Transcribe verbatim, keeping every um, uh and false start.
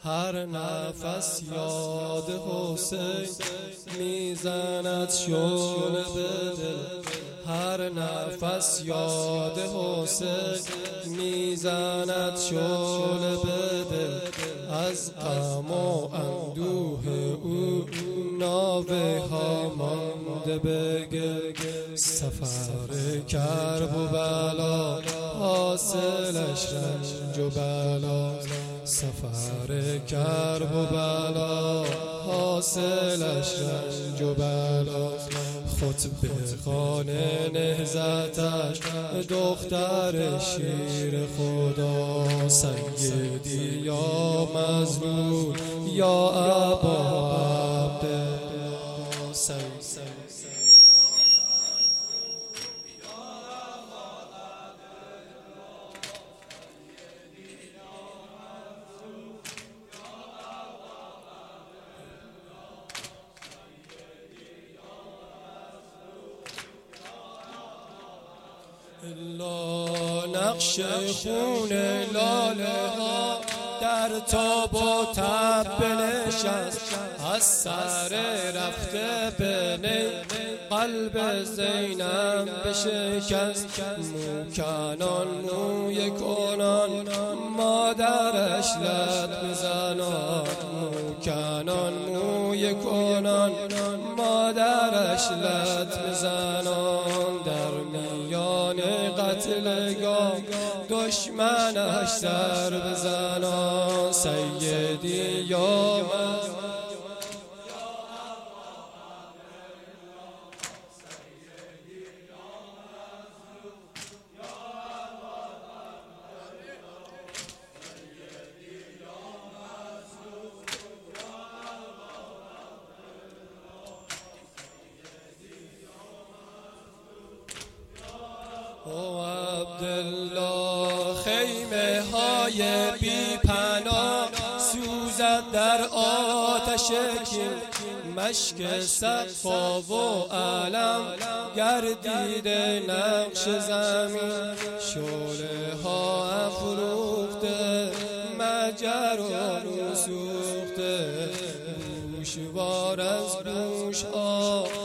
هر نفس یاد حسین میزند شعله به دل، هر نفس یاد حسین میزند شعله به دل. از غم و اندوه او ناوه ها مانده به گل، سفر کرب و بلا حاصلش رنج و بلا، سفر کرب و بلا حاصلش رنج و بلا. خطبه خانه نهضتش دختر شیر خدا، سیدی یا مظلوم یا ابا عبدالله، سیدی الا نقش خون لاله ها در تاب و تب بنشست، از سر رفته به نی قلب زینب بشکست. موکنان موی کنان مادرش لط میزنان، موکنان موی کنان مادرش لط میزنان. در میان قتلگاه دشمنش سر بزنان، سیدی یا من او عبدالله. خیمه های بی پناه سوزد در آتش کین، مشک صفا و علم گردیده نقش زمین. شعله ها افروخته مجر و سوخته، گوشوار از گوش ها